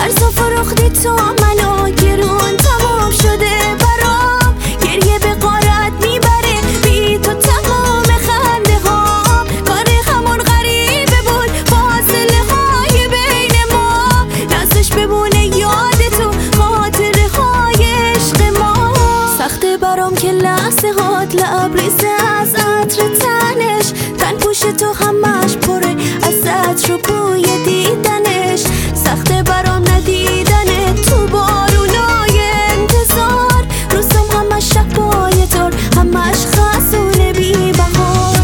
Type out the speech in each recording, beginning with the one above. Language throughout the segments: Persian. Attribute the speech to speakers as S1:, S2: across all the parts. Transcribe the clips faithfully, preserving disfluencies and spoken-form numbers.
S1: ارز و فروختی تو منو گرون تمام شده برام، گریه به غارت میبره بی تو تمام خنده ها. کار همون غریبه بود فاصله های بین ما، نازش بمونه یاد تو خاطره های عشق ما. سخته برام که لحظه هات لبریزه از عطر تنش، تن پوش تو همش پره از عطر و بوی دیدنش. سخته برام ندیدن تو بارونای انتظار، روزم همش شبای تار همش خزونه بی بهار.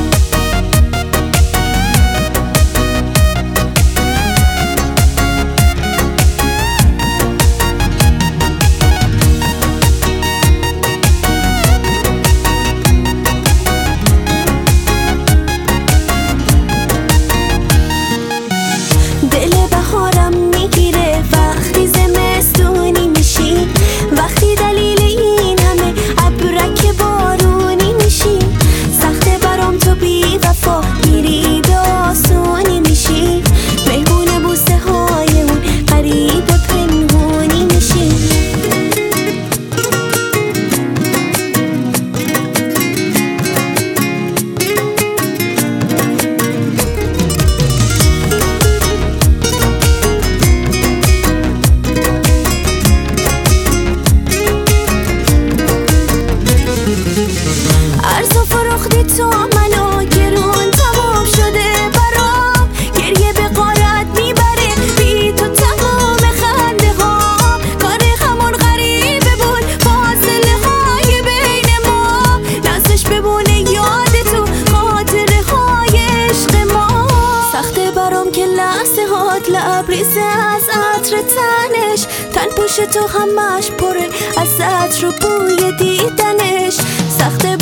S1: دل بهارم میگیره وقتی زمستونی میشی، وقتی دلیل این همه ابرک بارونی میشی. سخته برام تو بی وفا میری به آسونی میشی، مهمون بوسه های اون غریب پنهونی میشی. ارز و فروختی تو منو گرون تمام شده برام، گریه به غارت میبره بی تو تمام خنده ها. کار همون غریبه بود فاصله های بین ما، نازش بمونه یاد تو خاطره های عشق ما. سخته برام که لحظه هات لبریزه از عطر تنش، تن پوش تو همش پره از عطر و بوی دیدنش. سخته